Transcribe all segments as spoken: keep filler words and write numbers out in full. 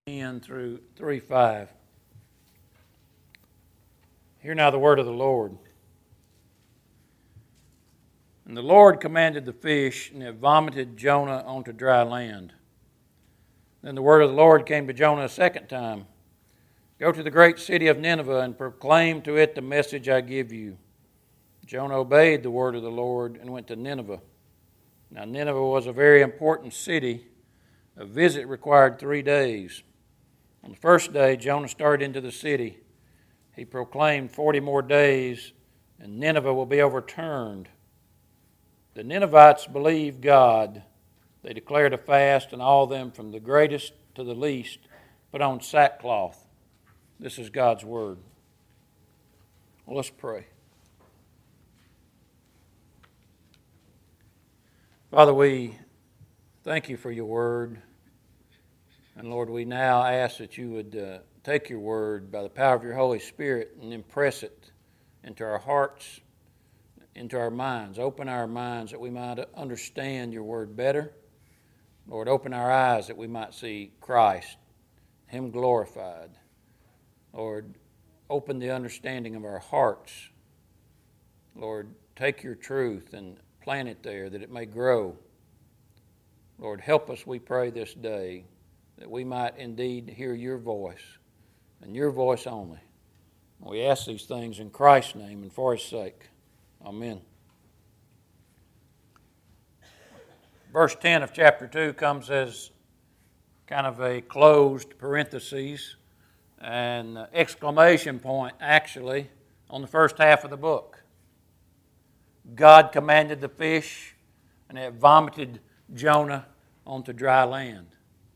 ten through three five. Hear now the word of the Lord. And the Lord commanded the fish, and it vomited Jonah onto dry land. Then the word of the Lord came to Jonah a second time. Go to the great city of Nineveh and proclaim to it the message I give you. Jonah obeyed the word of the Lord and went to Nineveh. Now Nineveh was a very important city. A visit required three days. On the first day, Jonah started into the city. He proclaimed forty more days, and Nineveh will be overturned. The Ninevites believed God. They declared a fast, and all of them, from the greatest to the least, put on sackcloth. This is God's word. Well, let's pray. Father, we thank you for your word. And Lord, we now ask that you would uh, take your word by the power of your Holy Spirit and impress it into our hearts, into our minds. Open our minds that we might understand your word better. Lord, open our eyes that we might see Christ, him glorified. Lord, open the understanding of our hearts. Lord, take your truth and plant it there that it may grow. Lord, help us, we pray this day, that we might indeed hear your voice and your voice only. We ask these things in Christ's name and for his sake. Amen. Verse ten of chapter two comes as kind of a closed parenthesis and exclamation point, actually, on the first half of the book. God commanded the fish, and it vomited Jonah onto dry land.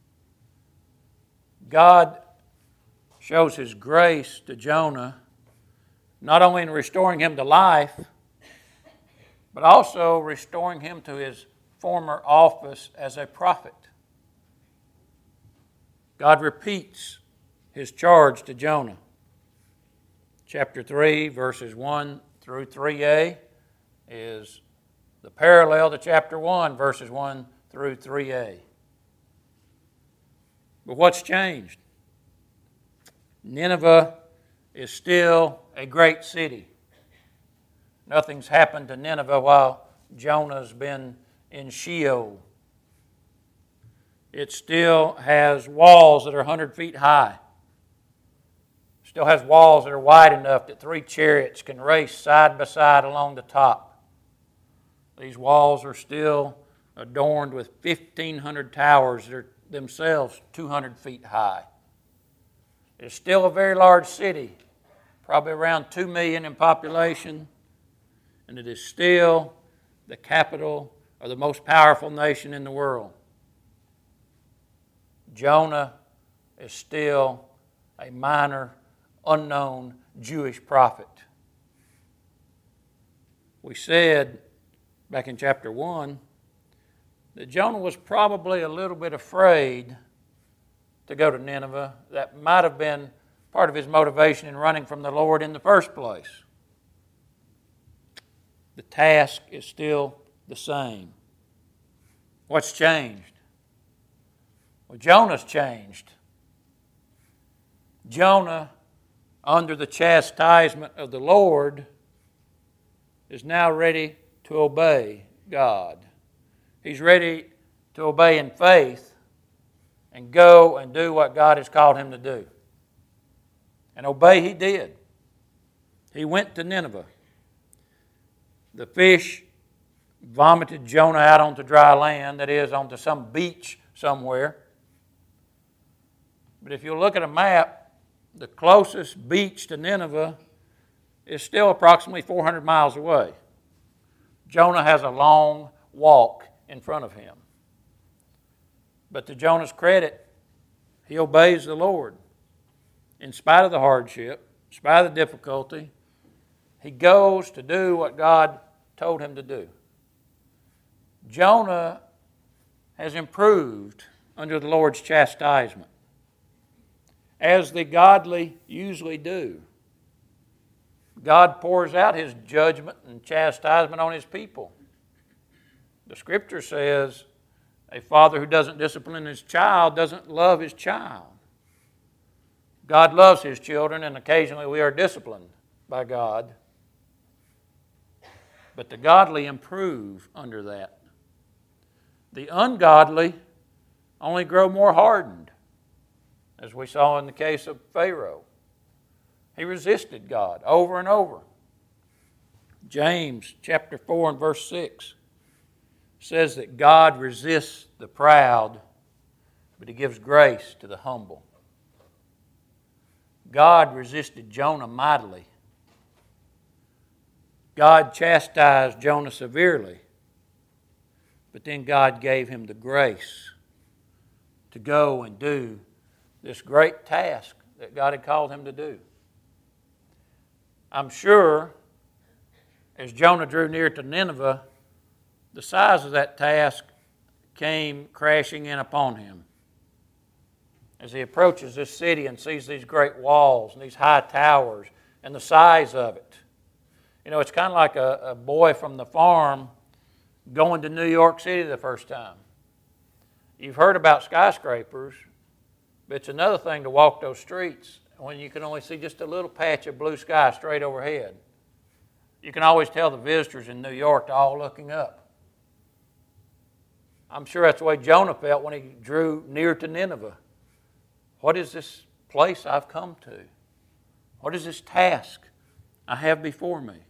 God shows his grace to Jonah, not only in restoring him to life, but also restoring him to his former office as a prophet. God repeats his charge to Jonah. Chapter three, verses one through three a is the parallel to chapter one, verses one through three a. But what's changed? Nineveh is still a great city. Nothing's happened to Nineveh while Jonah's been in Sheol. It still has walls that are one hundred feet high. It still has walls that are wide enough that three chariots can race side by side along the top. These walls are still adorned with fifteen hundred towers that are themselves two hundred feet high. It's still a very large city, probably around two million in population, and it is still the capital of the most powerful nation in the world. Jonah is still a minor, unknown Jewish prophet. We said back in chapter one that Jonah was probably a little bit afraid to go to Nineveh. That might have been part of his motivation in running from the Lord in the first place. The task is still the same. What's changed? Well, Jonah's changed. Jonah, under the chastisement of the Lord, is now ready to obey God. He's ready to obey in faith and go and do what God has called him to do. And obey he did. He went to Nineveh. The fish vomited Jonah out onto dry land, that is, onto some beach somewhere. But if you look at a map, the closest beach to Nineveh is still approximately four hundred miles away. Jonah has a long walk in front of him. But to Jonah's credit, he obeys the Lord. In spite of the hardship, in spite of the difficulty, he goes to do what God told him to do. Jonah has improved under the Lord's chastisement, as the godly usually do. God pours out his judgment and chastisement on his people. The Scripture says a father who doesn't discipline his child doesn't love his child. God loves His children, and occasionally we are disciplined by God. But the godly improve under that. The ungodly only grow more hardened, as we saw in the case of Pharaoh. He resisted God over and over. James chapter four and verse six says that God resists the proud, but He gives grace to the humble. God resisted Jonah mightily. God chastised Jonah severely, but then God gave him the grace to go and do this great task that God had called him to do. I'm sure as Jonah drew near to Nineveh, the size of that task came crashing in upon him. As he approaches this city and sees these great walls and these high towers and the size of it. You know, it's kind of like a, a boy from the farm going to New York City the first time. You've heard about skyscrapers, but it's another thing to walk those streets when you can only see just a little patch of blue sky straight overhead. You can always tell the visitors in New York are all looking up. I'm sure that's the way Jonah felt when he drew near to Nineveh. What is this place I've come to? What is this task I have before me?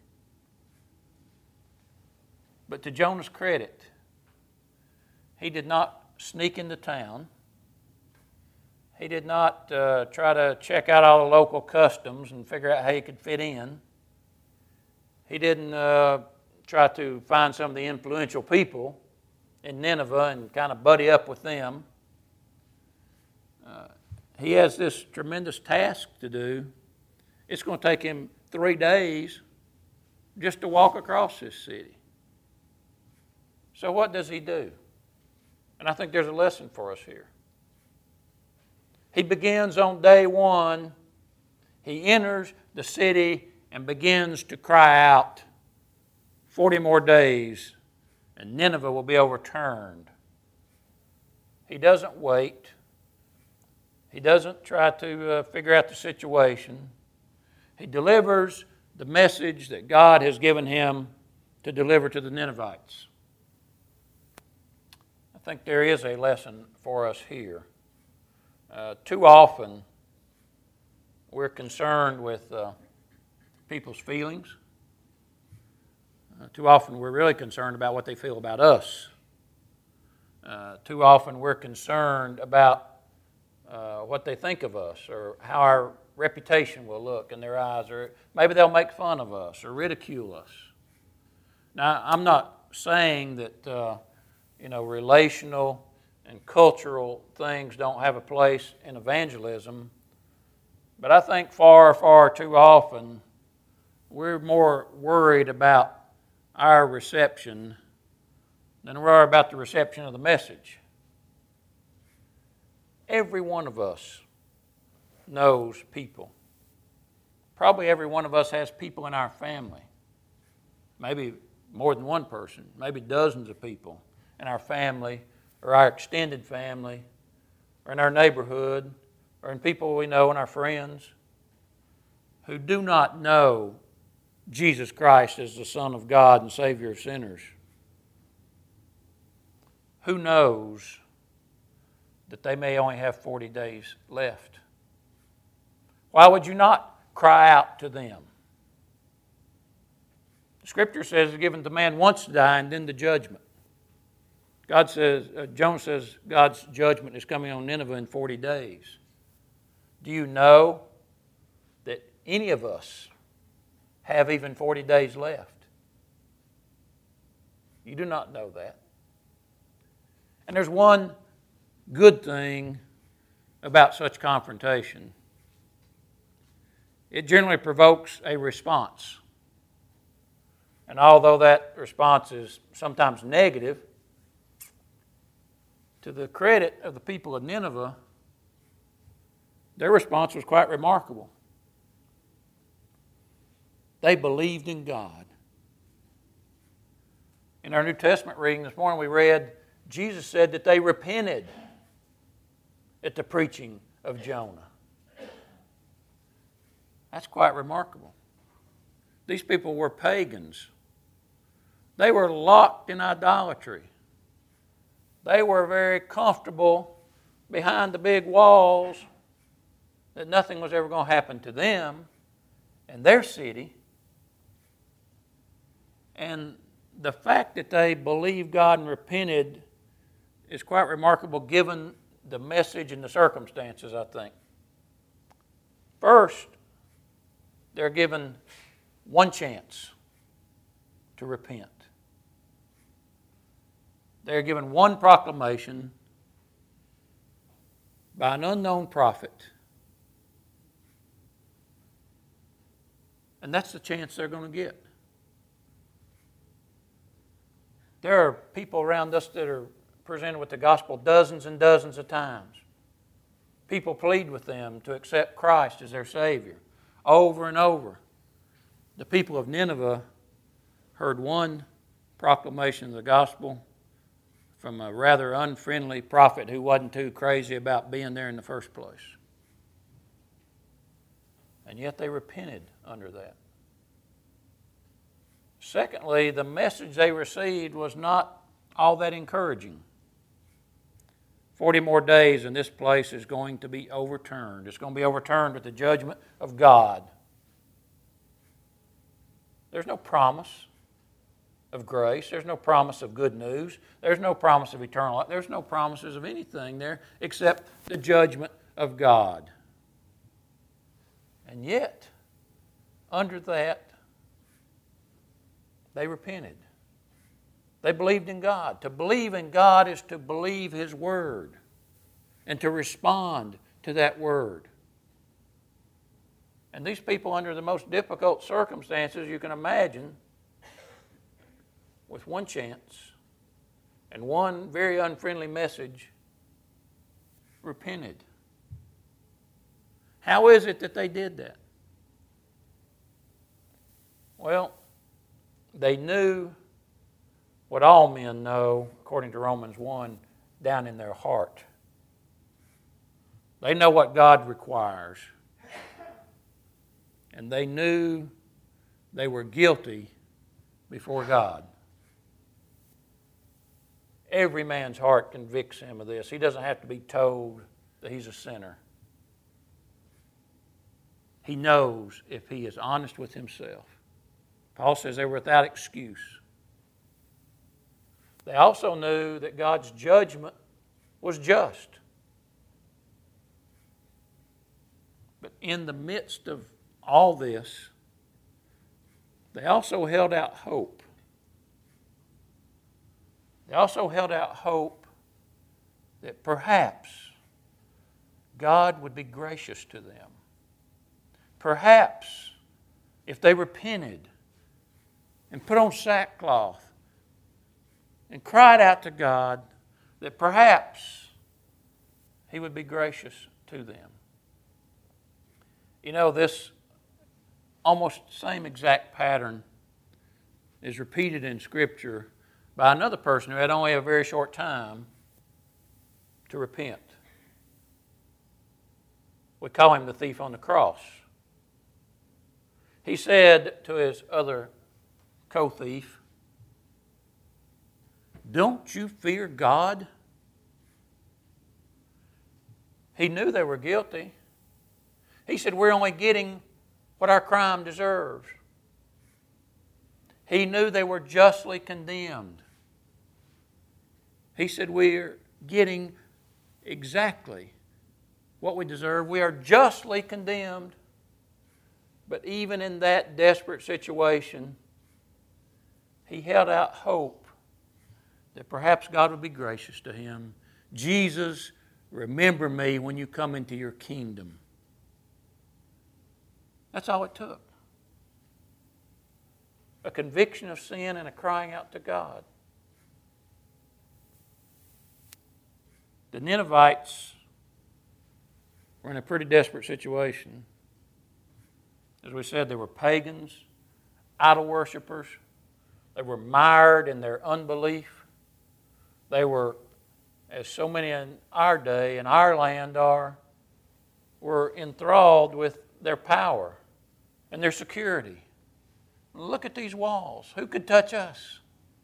But to Jonah's credit, he did not sneak into town. He did not uh, try to check out all the local customs and figure out how he could fit in. He didn't uh, try to find some of the influential people in Nineveh and kind of buddy up with them. Uh, he has this tremendous task to do. It's going to take him three days just to walk across this city. So what does he do? And I think there's a lesson for us here. He begins on day one. He enters the city and begins to cry out, forty more days, and Nineveh will be overturned. He doesn't wait. He doesn't try to uh, figure out the situation. He delivers the message that God has given him to deliver to the Ninevites. I think there is a lesson for us here. Uh, too often, we're concerned with uh, people's feelings. Uh, too often, we're really concerned about what they feel about us. Uh, too often, we're concerned about uh, what they think of us or how our reputation will look in their eyes, or maybe they'll make fun of us or ridicule us. Now, I'm not saying that uh, you know relational and cultural things don't have a place in evangelism, but I think far, far too often we're more worried about our reception than we are about the reception of the message. Every one of us knows people. Probably every one of us has people in our family. Maybe more than one person, maybe dozens of people in our family or our extended family or in our neighborhood or in people we know and our friends who do not know Jesus Christ as the Son of God and Savior of sinners. Who knows that they may only have forty days left? Why would you not cry out to them? The Scripture says it's given to man once to die and then the judgment. God says, uh, Jonah says God's judgment is coming on Nineveh in forty days. Do you know that any of us have even forty days left? You do not know that. And there's one good thing about such confrontation. It generally provokes a response. And although that response is sometimes negative, to the credit of the people of Nineveh, their response was quite remarkable. They believed in God. In our New Testament reading this morning, we read, Jesus said that they repented at the preaching of Jonah. That's quite remarkable. These people were pagans. They were locked in idolatry. They were very comfortable behind the big walls that nothing was ever going to happen to them and their city. And the fact that they believed God and repented is quite remarkable given the message and the circumstances, I think. First, they're given one chance to repent. They're given one proclamation by an unknown prophet. And that's the chance they're going to get. There are people around us that are presented with the gospel dozens and dozens of times. People plead with them to accept Christ as their Savior over and over. The people of Nineveh heard one proclamation of the gospel from a rather unfriendly prophet who wasn't too crazy about being there in the first place. And yet they repented under that. Secondly, the message they received was not all that encouraging. Forty more days and this place is going to be overturned. It's going to be overturned with the judgment of God. There's no promise of grace. There's no promise of good news. There's no promise of eternal life. There's no promises of anything there except the judgment of God. And yet, under that, they repented. They believed in God. To believe in God is to believe His Word and to respond to that Word. And these people, under the most difficult circumstances you can imagine, with one chance and one very unfriendly message, repented. How is it that they did that? Well, they knew what all men know, according to Romans one, down in their heart. They know what God requires. And they knew they were guilty before God. Every man's heart convicts him of this. He doesn't have to be told that he's a sinner. He knows if he is honest with himself. Paul says they were without excuse. They also knew that God's judgment was just. But in the midst of all this, they also held out hope. They also held out hope that perhaps God would be gracious to them. Perhaps if they repented and put on sackcloth and cried out to God, that perhaps He would be gracious to them. You know, this almost same exact pattern is repeated in Scripture by another person who had only a very short time to repent. We call him the thief on the cross. He said to his other co-thief, "Don't you fear God?" He knew they were guilty. He said, "We're only getting what our crime deserves." He knew they were justly condemned. He said, "We're getting exactly what we deserve. We are justly condemned." But even in that desperate situation, he held out hope that perhaps God would be gracious to him. "Jesus, remember me when you come into your kingdom." That's all it took. A conviction of sin and a crying out to God. The Ninevites were in a pretty desperate situation. As we said, they were pagans, idol worshippers. They were mired in their unbelief. They were, as so many in our day, in our land are, were enthralled with their power and their security. Look at these walls. Who could touch us?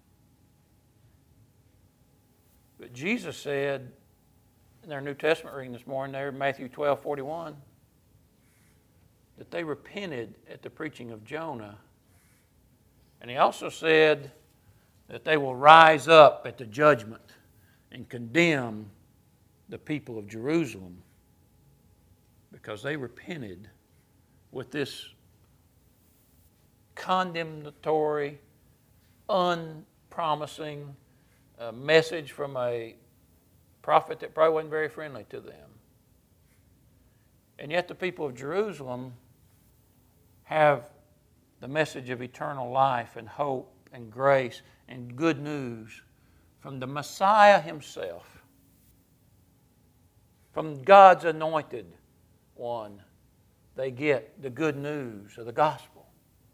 But Jesus said in our New Testament reading this morning there, Matthew twelve forty-one, that they repented at the preaching of Jonah. And he also said that they will rise up at the judgment and condemn the people of Jerusalem because they repented with this condemnatory, unpromising uh, message from a prophet that probably wasn't very friendly to them. And yet the people of Jerusalem have the message of eternal life and hope and grace and good news from the Messiah himself, from God's anointed one. They get the good news of the gospel.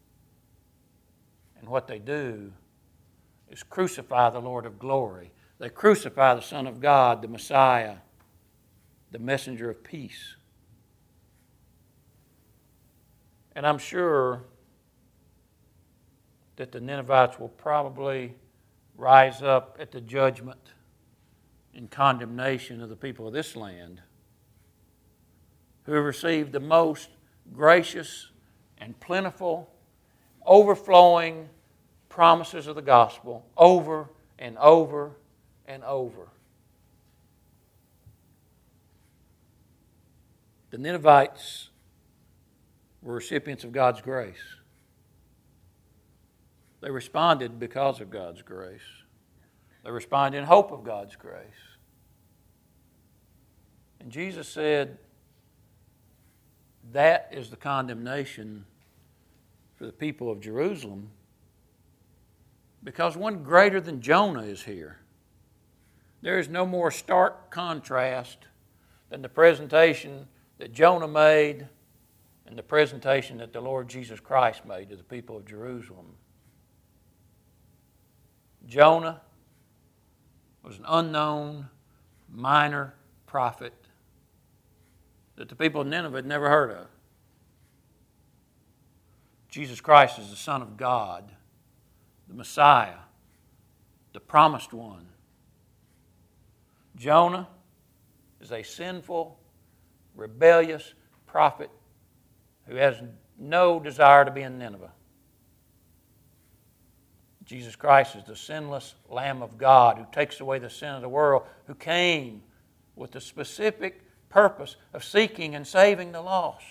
And what they do is crucify the Lord of glory. They crucify the Son of God, the Messiah, the messenger of peace. And I'm sure that the Ninevites will probably rise up at the judgment in condemnation of the people of this land who have received the most gracious and plentiful, overflowing promises of the gospel over and over and over. The Ninevites were recipients of God's grace. They responded because of God's grace. They responded in hope of God's grace. And Jesus said, that is the condemnation for the people of Jerusalem, because one greater than Jonah is here. There is no more stark contrast than the presentation that Jonah made and the presentation that the Lord Jesus Christ made to the people of Jerusalem. Jonah was an unknown, minor prophet that the people of Nineveh had never heard of. Jesus Christ is the Son of God, the Messiah, the promised one. Jonah is a sinful, rebellious prophet who has no desire to be in Nineveh. Jesus Christ is the sinless Lamb of God who takes away the sin of the world, who came with the specific purpose of seeking and saving the lost.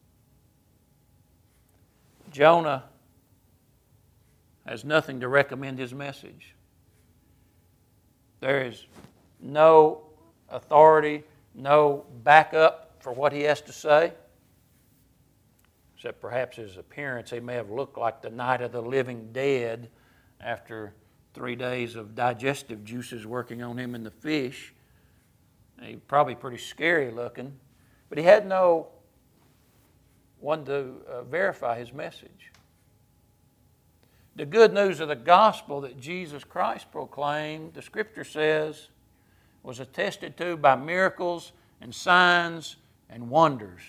Jonah has nothing to recommend his message. There is no authority, no backup for what he has to say, except perhaps his appearance. He may have looked like the Night of the Living Dead after three days of digestive juices working on him in the fish. He was probably pretty scary looking, but he had no one to uh, verify his message. The good news of the gospel that Jesus Christ proclaimed, the Scripture says, was attested to by miracles and signs and wonders.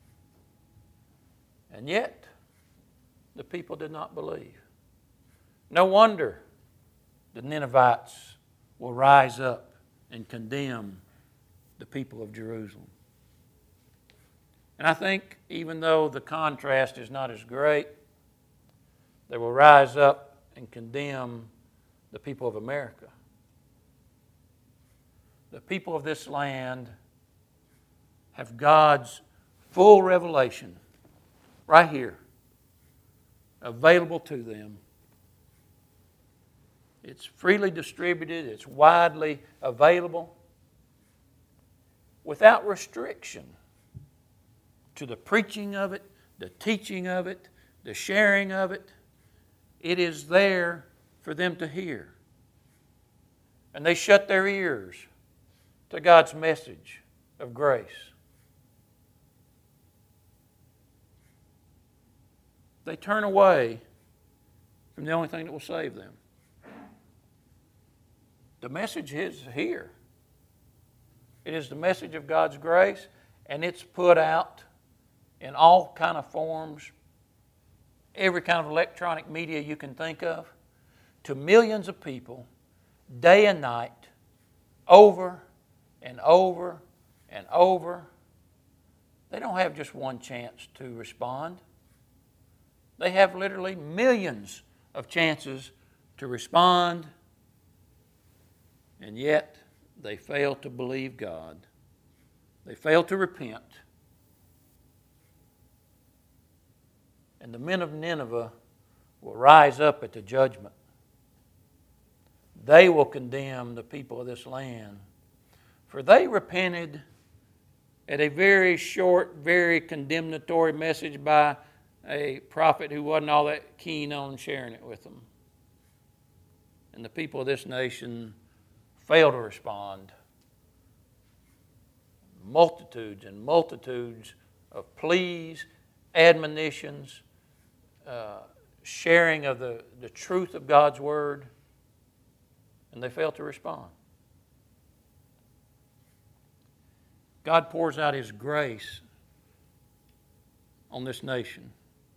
And yet, the people did not believe. No wonder the Ninevites will rise up and condemn the people of Jerusalem. And I think even though the contrast is not as great, they will rise up and condemn the people of America. The people of this land have God's full revelation right here, available to them. It's freely distributed, it's widely available, without restriction to the preaching of it, the teaching of it, the sharing of it. It is there for them to hear. And they shut their ears to God's message of grace. They turn away from the only thing that will save them. The message is here. It is the message of God's grace, and it's put out in all kind of forms every kind of electronic media you can think of, to millions of people, day and night, over and over and over. They don't have just one chance to respond. They have literally millions of chances to respond, and yet they fail to believe God. They fail to repent. And the men of Nineveh will rise up at the judgment. They will condemn the people of this land, for they repented at a very short, very condemnatory message by a prophet who wasn't all that keen on sharing it with them. And the people of this nation fail to respond. Multitudes and multitudes of pleas, admonitions, uh, sharing of the, the truth of God's Word, and they fail to respond. God pours out His grace on this nation.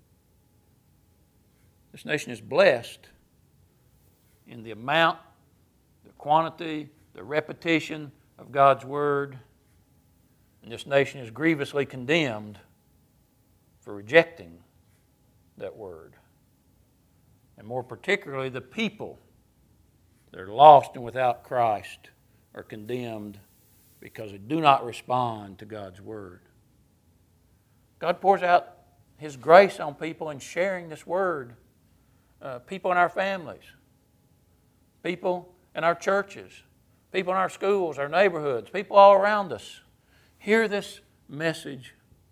This nation is blessed in the amount, the quantity, the repetition of God's Word. And this nation is grievously condemned for rejecting that Word. And more particularly, the people that are lost and without Christ are condemned because they do not respond to God's Word. God pours out His grace on people in sharing this Word. Uh, people in our families, people in our churches, people in our schools, our neighborhoods, people all around us. Hear this message.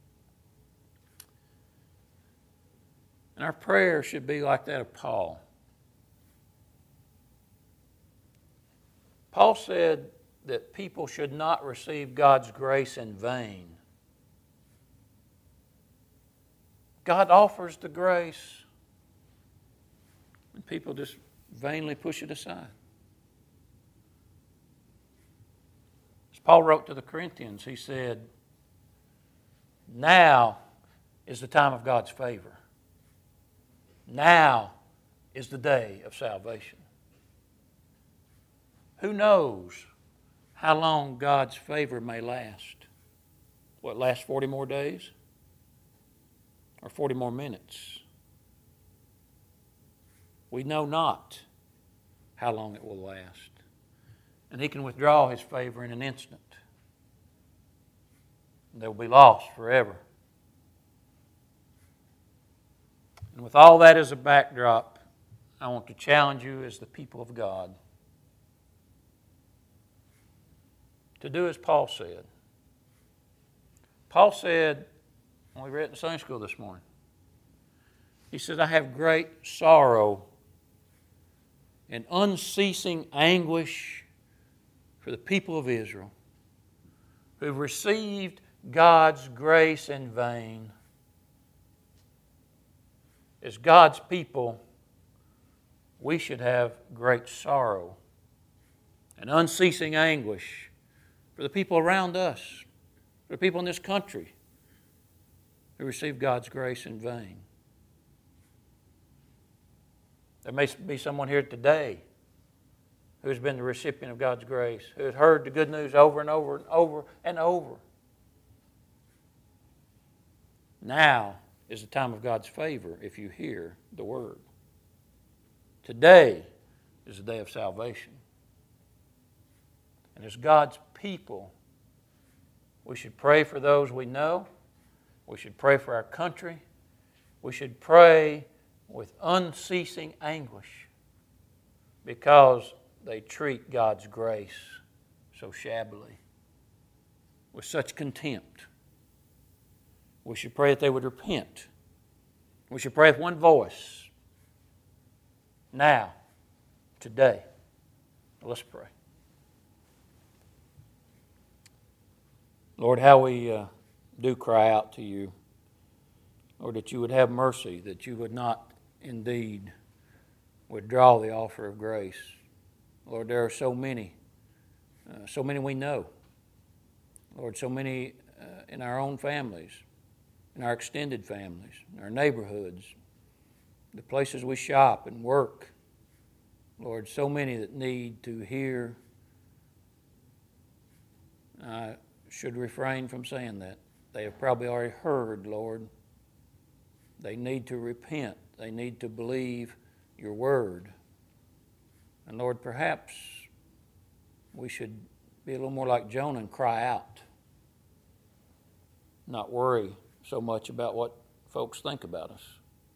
And our prayer should be like that of Paul. Paul said that people should not receive God's grace in vain. God offers the grace, and people just vainly push it aside. As Paul wrote to the Corinthians, he said, now is the time of God's favor. Now is the day of salvation. Who knows how long God's favor may last? What, last forty more days? Or forty more minutes? We know not how long it will last. And He can withdraw His favor in an instant. They will be lost forever. And with all that as a backdrop, I want to challenge you as the people of God to do as Paul said. Paul said, when we read it in Sunday school this morning, he said, I have great sorrow and unceasing anguish for the people of Israel who have received God's grace in vain. As God's people, we should have great sorrow and unceasing anguish for the people around us, for the people in this country who receive God's grace in vain. There may be someone here today who has been the recipient of God's grace, who has heard the good news over and over and over and over. Now is the time of God's favor if you hear the Word. Today is the day of salvation. And as God's people, we should pray for those we know. We should pray for our country. We should pray with unceasing anguish because they treat God's grace so shabbily, with such contempt. We should pray that they would repent. We should pray with one voice. Now, today. Let's pray. Lord, how we uh, do cry out to You. Lord, that You would have mercy, that You would not indeed withdraw the offer of grace. Lord, there are so many, uh, so many we know. Lord, so many uh, in our own families, in our extended families, in our neighborhoods, the places we shop and work. Lord, so many that need to hear. I should refrain from saying that. They have probably already heard, Lord. They need to repent. They need to believe your word. And Lord, perhaps we should be a little more like Jonah and cry out. Not worry so much about what folks think about us.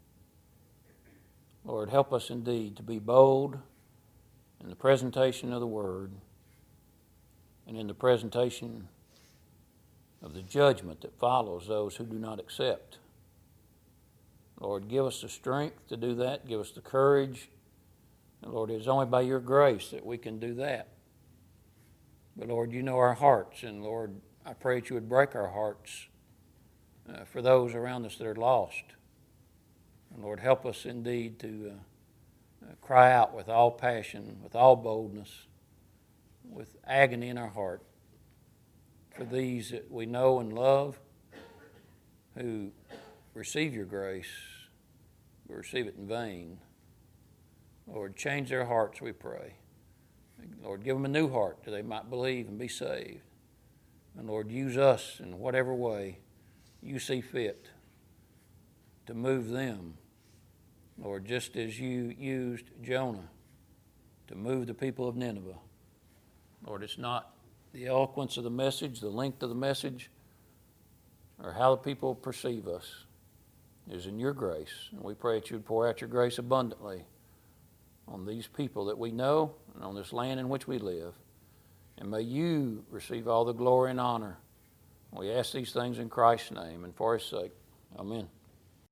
Lord, help us indeed to be bold in the presentation of the word and in the presentation of the judgment that follows those who do not accept. Lord, give us the strength to do that. Give us the courage. And Lord, it is only by your grace that we can do that. But Lord, you know our hearts. And Lord, I pray that you would break our hearts uh, for those around us that are lost. And Lord, help us indeed to uh, uh, cry out with all passion, with all boldness, with agony in our heart for these that we know and love who receive your grace, but receive it in vain. Lord, change their hearts, we pray. Lord, give them a new heart that they might believe and be saved. And Lord, use us in whatever way you see fit to move them. Lord, just as you used Jonah to move the people of Nineveh. Lord, it's not the eloquence of the message, the length of the message, or how the people perceive us. It is in your grace. And we pray that you would pour out your grace abundantly on these people that we know and on this land in which we live. And may you receive all the glory and honor. We ask these things in Christ's name and for his sake. Amen.